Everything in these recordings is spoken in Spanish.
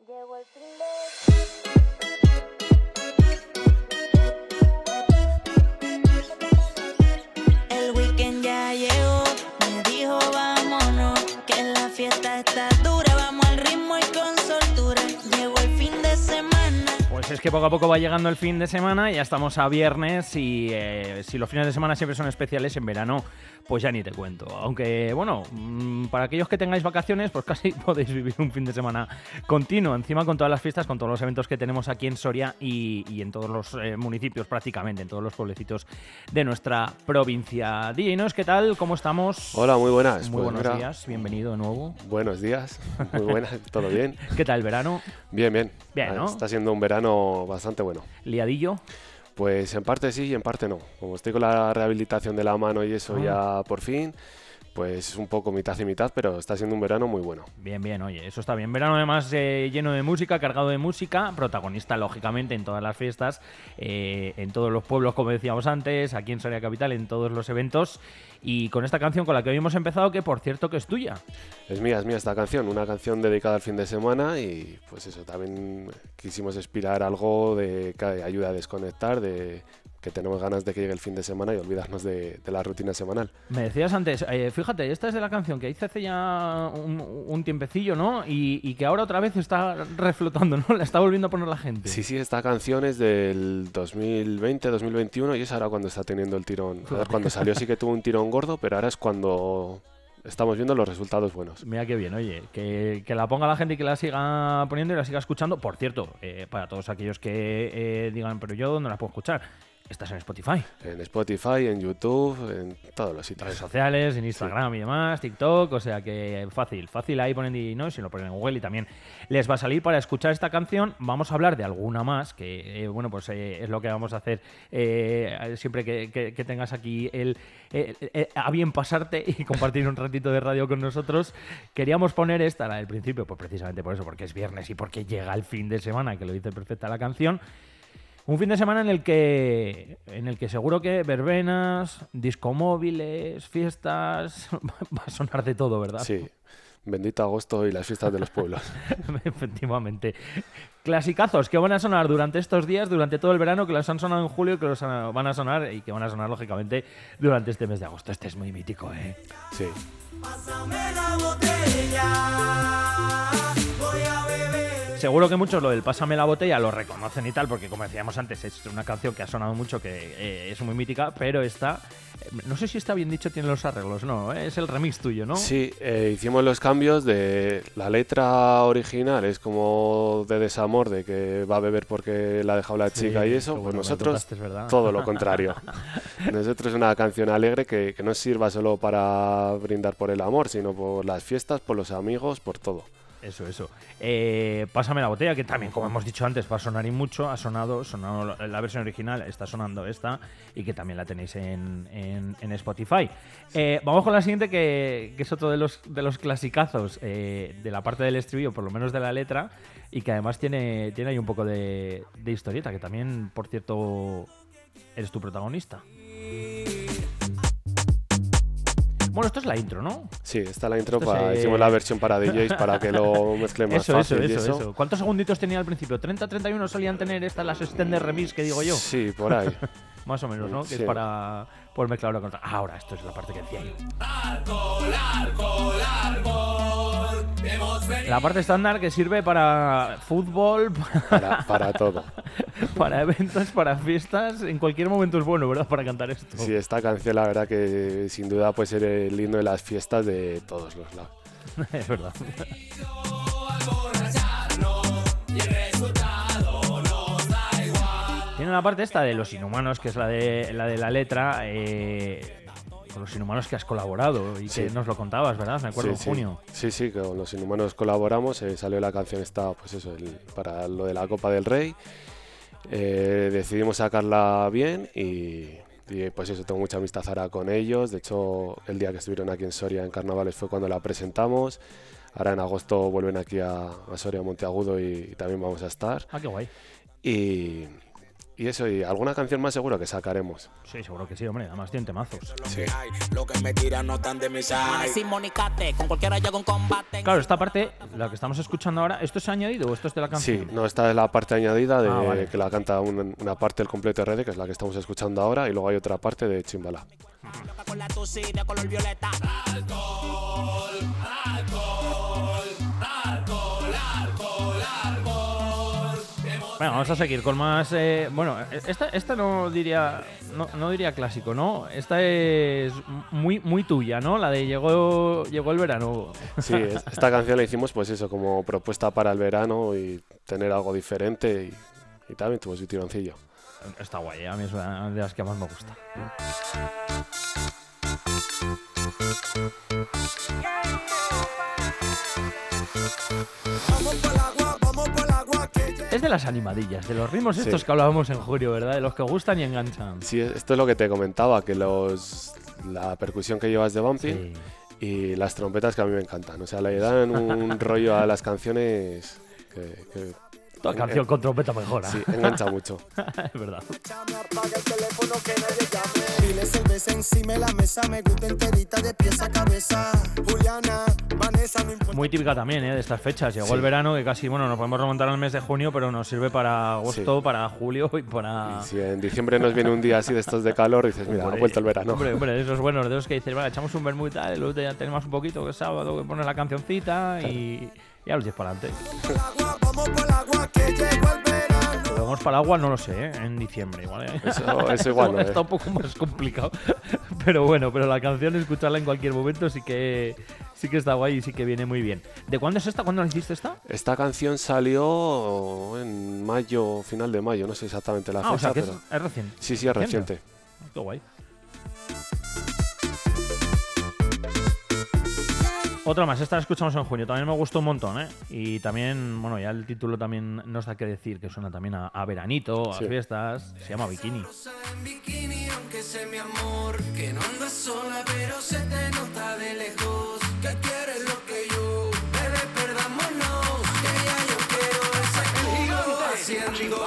Llegó el fin de... El weekend ya llegó, me dijo vámonos, que la fiesta está dura, vamos al ritmo y con soltura. Llegó el fin de semana. Pues es que poco a poco va llegando el fin de semana, ya estamos a viernes y si los fines de semana siempre son especiales, en verano pues ya ni te cuento. Aunque bueno, para aquellos que tengáis vacaciones, pues casi podéis vivir un fin de semana continuo, encima con todas las fiestas, con todos los eventos que tenemos aquí en Soria y en todos los municipios prácticamente, en todos los pueblecitos de nuestra provincia. DJnos, ¿qué tal? ¿Cómo estamos? Hola, muy buenas. Muy pues buenos días, bienvenido de nuevo. Buenos días, muy buenas, ¿todo bien? ¿Qué tal el verano? Bien, bien. Bien, ¿no? Está siendo un verano bastante bueno. ¿Liadillo? Pues en parte sí y en parte no. Como estoy con la rehabilitación de la mano y eso ya por fin, pues un poco mitad y mitad, pero está siendo un verano muy bueno. Bien, bien, oye, eso está bien. Verano además lleno de música, cargado de música, protagonista lógicamente en todas las fiestas, en todos los pueblos, como decíamos antes, aquí en Soria Capital, en todos los eventos. Y con esta canción con la que hoy hemos empezado, que por cierto que es tuya. Es mía esta canción, una canción dedicada al fin de semana y pues eso, también quisimos inspirar algo que ayuda a desconectar, de que tenemos ganas de que llegue el fin de semana y olvidarnos de la rutina semanal. Me decías antes, fíjate, esta es de la canción que hice hace ya un tiempecillo, ¿no? Y que ahora otra vez está reflotando, ¿no? La está volviendo a poner la gente. Sí, esta canción es del 2020, 2021 y es ahora cuando está teniendo el tirón. A ver, cuando salió sí que tuvo un tirón gordo, pero ahora es cuando estamos viendo los resultados buenos. Mira qué bien, oye, que la ponga la gente y que la siga poniendo y la siga escuchando. Por cierto, para todos aquellos que digan, pero yo ¿dónde la puedo escuchar? Estás en Spotify. En Spotify, en YouTube, en todos los sitios. Redes sociales, en Instagram y demás, TikTok, o sea que fácil ahí ponen y no, si lo ponen en Google y también les va a salir para escuchar esta canción. Vamos a hablar de alguna más, que bueno, pues es lo que vamos a hacer siempre que tengas aquí a bien pasarte y compartir un ratito de radio con nosotros. Queríamos poner esta, la del principio, pues precisamente por eso, porque es viernes y porque llega el fin de semana, que lo dice perfecta la canción. Un fin de semana en el que seguro que verbenas, discomóviles, fiestas, va a sonar de todo, ¿verdad? Sí, bendito agosto y las fiestas de los pueblos. Efectivamente. Clasicazos que van a sonar durante estos días, durante todo el verano, que los han sonado en julio, que los van a sonar y que van a sonar, lógicamente, durante este mes de agosto. Este es muy mítico, ¿eh? Sí. Pásame la botella, voy a beber. Seguro que muchos lo del Pásame la botella lo reconocen y tal, porque como decíamos antes, es una canción que ha sonado mucho, que es muy mítica, pero esta, no sé si está bien dicho, tiene los arreglos, no, es el remix tuyo, ¿no? Sí, hicimos los cambios de la letra original, es como de desamor, de que va a beber porque la ha dejado la chica y eso, pues nosotros todo lo contrario. Nosotros es una canción alegre que no sirva solo para brindar por el amor, sino por las fiestas, por los amigos, por todo. Eso. Pásame la botella, que también, como hemos dicho antes, va a sonar y mucho. Ha sonado la versión original, está sonando esta, y que también la tenéis en Spotify. Vamos con la siguiente, que es otro de los clasicazos de la parte del estribillo, por lo menos de la letra, y que además tiene ahí un poco de historieta, que también, por cierto, eres tu protagonista. Bueno, esto es la intro, ¿no? Sí, está la intro, hicimos la versión para DJs para que lo mezclen más fácil. Eso. ¿Cuántos segunditos tenía al principio? ¿30, 31 solían tener estas las extended remix que digo yo? Sí, por ahí. Más o menos, ¿no? Que sí. es para poder mezclarlo con... Ahora, esto es la parte que decía yo. La parte estándar que sirve para fútbol, para todo. Para eventos, para fiestas, en cualquier momento es bueno, ¿verdad? Para cantar esto. Sí, esta canción la verdad que sin duda puede ser el himno de las fiestas de todos los lados. Es verdad. Tiene una parte esta de Los Inhumanos, que es la de la letra, con Los Inhumanos que has colaborado y que nos lo contabas, ¿verdad? Me acuerdo en junio. Sí, con Los Inhumanos colaboramos, salió la canción esta, pues eso, para lo de la Copa del Rey. Decidimos sacarla bien y pues eso, tengo mucha amistad ahora con ellos. De hecho, el día que estuvieron aquí en Soria en Carnavales fue cuando la presentamos. Ahora en agosto vuelven aquí a Soria, Monteagudo y también vamos a estar. Ah, qué guay. Y eso, y alguna canción más seguro que sacaremos. Sí, seguro que sí, hombre. Además tienen temazos. Sí. Claro, esta parte, la que estamos escuchando ahora, ¿esto se ha añadido o esto es de la canción? Sí, no, esta es la parte añadida de vale. que la canta una parte del completo RD, que es la que estamos escuchando ahora, y luego hay otra parte de Chimbala. Bueno, vamos a seguir con más... bueno, esta no diría clásico, ¿no? Esta es muy tuya, ¿no? La de Llegó el verano. Sí, esta canción la hicimos pues eso, como propuesta para el verano y tener algo diferente y también tuvo su tironcillo. Está guay, a mí es una de las que más me gusta. Es de las animadillas, de los ritmos estos que hablábamos en junio, ¿verdad? De los que gustan y enganchan. Sí, esto es lo que te comentaba, que la percusión que llevas de bumping y las trompetas que a mí me encantan. O sea, le dan un rollo a las canciones que toda canción con trompeta mejora. Sí, engancha mucho. Es verdad. Muy típica también, de estas fechas. Llegó el verano, que casi, bueno, nos podemos remontar al mes de junio, pero nos sirve para agosto, para julio y para... Si en diciembre nos viene un día así de estos de calor y dices, mira, ha vuelto el verano. Hombre, esos buenos de los que dices, vale, echamos un vermut y tal, y luego ya tenemos un poquito que es sábado, que pones la cancioncita y ya los 10 para adelante. Vamos para el agua, no lo sé, en diciembre igual. Eso igual no, está un poco más complicado. Pero bueno, la canción, escucharla en cualquier momento sí que está guay y sí que viene muy bien. ¿De cuándo es esta? ¿Cuándo la hiciste esta? Esta canción salió en mayo, final de mayo, no sé exactamente la fecha. O sea, que pero... es reciente. Sí, es reciente. Qué guay. Otra más, esta la escuchamos en junio, también me gustó un montón, ¿eh? Y también, bueno, ya el título también nos da que decir, que suena también a veranito, a fiestas, se llama Bikini. Aunque sé mi amor, que no andas sola, pero se te nota de lejos, que quieres lo que yo, bebé, perdámonos, que ya yo quiero ese contigo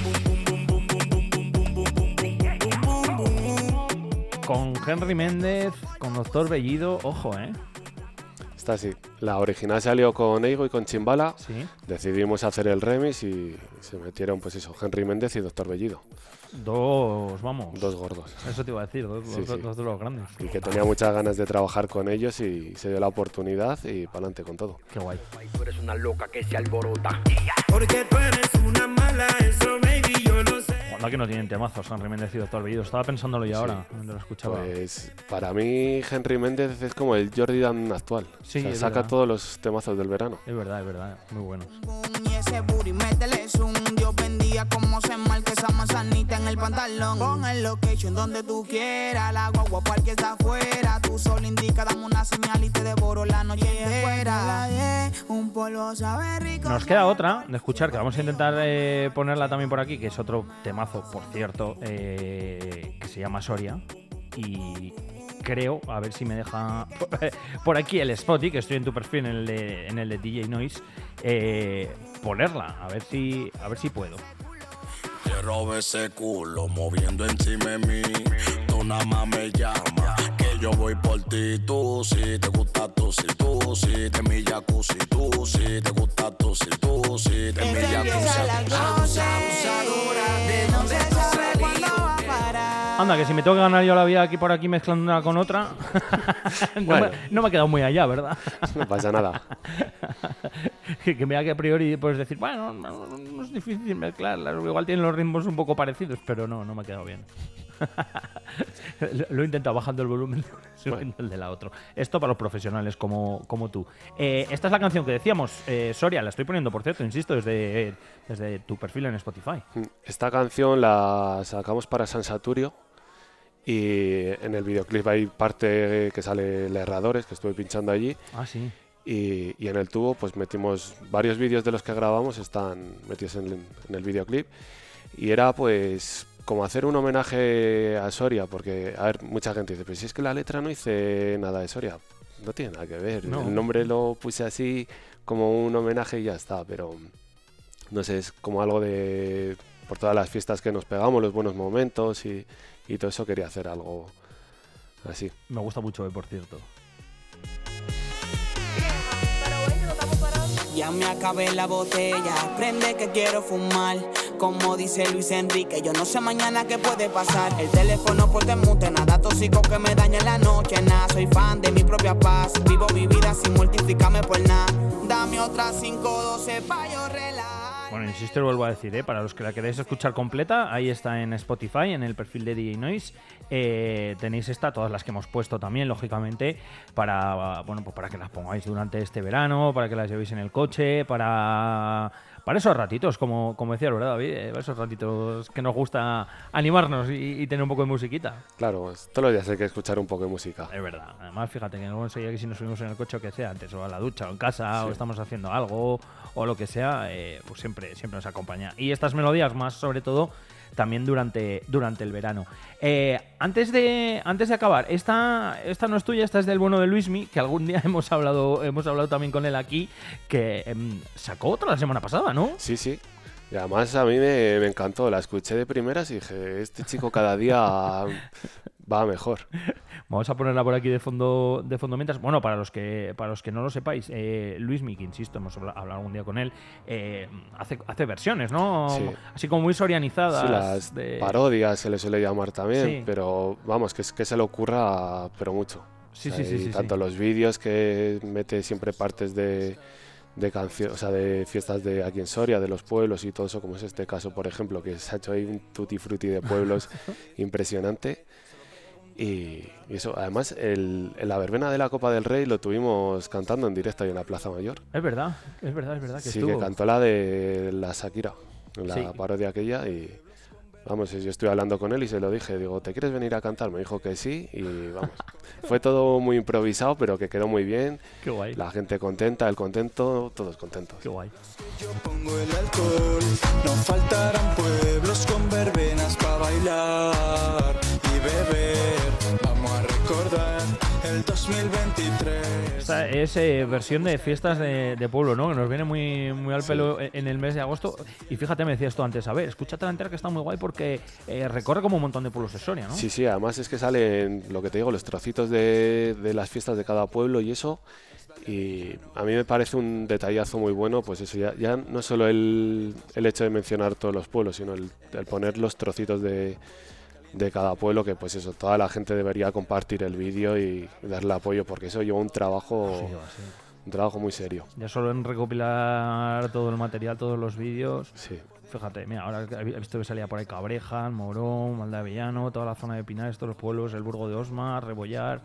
haciendo. Con Henry Méndez, con Doctor Bellido, ojo, ¿eh? Esta sí. La original salió con Eigo y con Chimbala. Sí. Decidimos hacer el remix y se metieron, pues eso, Henry Méndez y Doctor Bellido. Dos gordos. Eso te iba a decir, dos de los grandes. Y que tenía muchas ganas de trabajar con ellos y se dio la oportunidad y para adelante con todo. Qué guay. Tú eres una loca que se alborota. Porque tú eres una mala, eso baby, yo lo sé. Cuando que no tienen temazos Henry Méndez y Doctor Bellido. Estaba pensándolo yo ahora, cuando lo escuchaba. Pues para mí Henry Méndez es como el Jordi Dan actual. Sí, o sea, saca verdad. Todos los temazos del verano. Es verdad, muy buenos. Y ese booty, métele zoom. Dios bendiga como se marca esa manzanita en el pantalón. Pon el location donde tú quieras. La guagua porque está afuera. Tú solo indica, dame una señal y te devoro la noche entera. Un polvo sabe rico. Nos queda otra de escuchar, que vamos a intentar ponerla también por aquí, que es otro temazo, por cierto, que se llama Soria. Y creo, a ver si me deja por aquí el Spotify, que estoy en tu perfil, en el de DJ Noise, ponerla, a ver si puedo. Te robo ese culo moviendo encima de mí. Tú nada más me llamas, que yo voy por ti. Tú si te gusta, tú si te mi jacuzzi. Tú si te gusta, tú si te mi jacuzzi. Abusadora, de dónde sabe cuándo va a parar. Anda, que si me tengo que ganar yo la vida aquí por aquí mezclando una con otra, Bueno. no me he quedado muy allá, ¿verdad? No pasa nada. Que me da que a priori puedes decir, bueno, no es difícil mezclarlas, igual tienen los ritmos un poco parecidos, pero no me ha quedado bien. Lo he intentado bajando el volumen subiendo el de la otra. Esto para los profesionales como tú. Esta es la canción que decíamos, Soria, la estoy poniendo, por cierto, insisto, desde tu perfil en Spotify. Esta canción la sacamos para San Saturio y en el videoclip hay parte que sale el Herradores, que estuve pinchando allí. Ah, sí. Y en el tubo pues metimos varios vídeos de los que grabamos, están metidos en el videoclip. Y era pues como hacer un homenaje a Soria, porque, a ver, mucha gente dice, pero si es que la letra no dice nada de Soria. No tiene nada que ver, No. El nombre lo puse así como un homenaje y ya está, pero no sé, es como algo de por todas las fiestas que nos pegamos, los buenos momentos y todo eso, quería hacer algo así. Me gusta mucho, por cierto. Ya me acabé la botella, prende que quiero fumar. Como dice Luis Enrique, yo no sé mañana qué puede pasar. El teléfono por mute, nada tóxico que me dañe la noche, nada. Soy fan de mi propia paz, vivo mi vida sin multiplicarme por nada. Dame otras 5-12 pa' yo relajar. Bueno, insisto y vuelvo a decir, para los que la queréis escuchar completa, ahí está en Spotify, en el perfil de DJ Noise. Tenéis todas las que hemos puesto también, lógicamente, para que las pongáis durante este verano, para que las llevéis en el coche, para esos ratitos, como decía, ¿verdad, David? Para esos ratitos que nos gusta animarnos y tener un poco de musiquita. Claro, todos los días hay que escuchar un poco de música. Es verdad. Además, fíjate que no conseguía que si nos subimos en el coche o que sea, antes o a la ducha o en casa o estamos haciendo algo o lo que sea, pues siempre nos acompaña. Y estas melodías más, sobre todo, también durante el verano. Antes de acabar, esta no es tuya, esta es del bueno de Luismi, que algún día hemos hablado también con él aquí, que sacó otra la semana pasada, ¿no? Sí. Y además a mí me encantó, la escuché de primeras y dije, este chico cada día va mejor. Vamos a ponerla por aquí de fondo mientras. Bueno, para los que no lo sepáis, Luismi, que insisto, hemos hablado algún día con él, hace versiones, ¿no? Sí. Así como muy sorianizadas. Sí, las parodias se le suele llamar también, pero vamos, que se le ocurra, pero mucho. Sí. Tanto los vídeos que mete siempre partes de canciones, o sea, de fiestas de aquí en Soria, de los pueblos y todo eso, como es este caso, por ejemplo, que se ha hecho ahí un tutti frutti de pueblos impresionante. Y eso, además, la verbena de la Copa del Rey lo tuvimos cantando en directo ahí en la Plaza Mayor. Es verdad que sí, estuvo. Que cantó la de la Shakira, la parodia aquella, y vamos, yo estuve hablando con él y se lo dije, digo, ¿te quieres venir a cantar? Me dijo que sí, y vamos, fue todo muy improvisado, pero que quedó muy bien. Qué guay. La gente contenta, él contento, todos contentos. Qué guay. Yo pongo el alcohol, no faltarán pueblos con verbenas para bailar y beber. Vamos a recordar el 2023. Esta es versión de fiestas de pueblo, ¿no? Que nos viene muy al pelo en el mes de agosto. Y fíjate, me decías tú antes, a ver, escúchate la entera que está muy guay porque recorre como un montón de pueblos de Soria, ¿no? Sí, además es que salen, lo que te digo, los trocitos de las fiestas de cada pueblo y eso. Y a mí me parece un detallazo muy bueno, pues eso, ya no solo el hecho de mencionar todos los pueblos, sino el poner los trocitos de cada pueblo, que pues eso, toda la gente debería compartir el vídeo y darle apoyo, porque eso lleva un trabajo muy serio. Ya solo en recopilar todo el material, todos los vídeos. Sí. Fíjate, mira, ahora he visto que salía por ahí Cabreja, Morón, Valdeavellano, toda la zona de Pinares, todos los pueblos, el Burgo de Osma, Rebollar.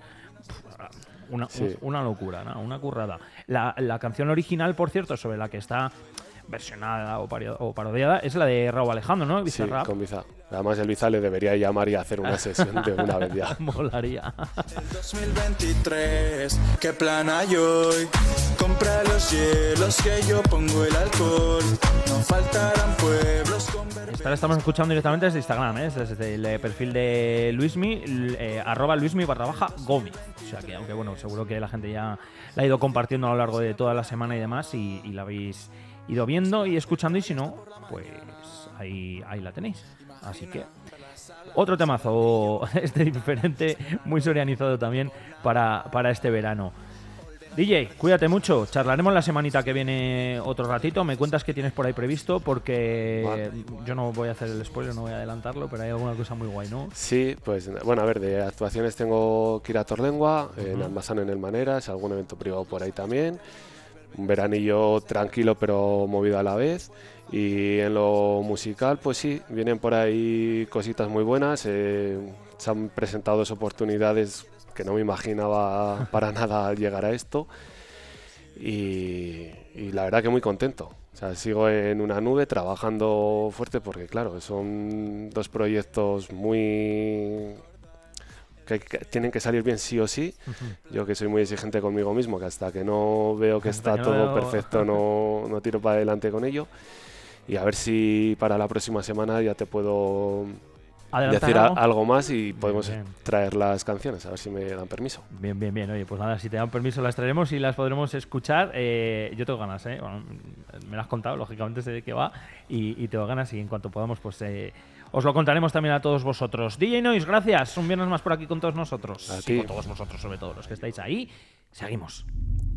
Una locura, ¿no? Una currada. La canción original, por cierto, sobre la que está versionada o parodiada, es la de Raúl Alejandro, ¿no? Bizarrap. Sí, con Bizarrap. Además, el Bizarrap le debería llamar y hacer una sesión de una vez ya. Molaría. El 2023, ¿qué plan hay hoy? Compra los hielos que yo pongo el alcohol. No faltarán pueblos con verbenas. Esta la estamos escuchando directamente desde Instagram, ¿eh? Desde el perfil de Luismi, @Luismi_Gómez. O sea que, aunque bueno, seguro que la gente ya la ha ido compartiendo a lo largo de toda la semana y demás, y la habéis ido viendo y escuchando, y si no, pues ahí la tenéis. Así que otro temazo diferente, muy sorianizado también para este verano. DJ, cuídate mucho, charlaremos la semanita que viene otro ratito, me cuentas qué tienes por ahí previsto, porque yo no voy a hacer el spoiler, no voy a adelantarlo, pero hay alguna cosa muy guay, ¿no? Sí, pues bueno, a ver, de actuaciones tengo que ir a Torlengua, en Almazán en el Maneras, algún evento privado por ahí también. Un veranillo tranquilo pero movido a la vez. Y en lo musical, pues sí, vienen por ahí cositas muy buenas. Se han presentado 2 oportunidades que no me imaginaba para nada llegar a esto. Y la verdad que muy contento. O sea, sigo en una nube trabajando fuerte porque, claro, son 2 proyectos muy... que tienen que salir bien sí o sí. Yo que soy muy exigente conmigo mismo, que hasta que no veo que está todo perfecto no tiro para adelante con ello. Y a ver si para la próxima semana ya te puedo decir algo más y podemos traer las canciones, a ver si me dan permiso. Bien. Oye, pues nada, si te dan permiso las traeremos y las podremos escuchar. Yo tengo ganas, bueno, me lo has contado, lógicamente sé de qué va y tengo ganas y en cuanto podamos, pues os lo contaremos también a todos vosotros. DJ Noise, gracias. Un viernes más por aquí con todos nosotros. A ti. Con todos vosotros, sobre todo los que estáis ahí. Seguimos.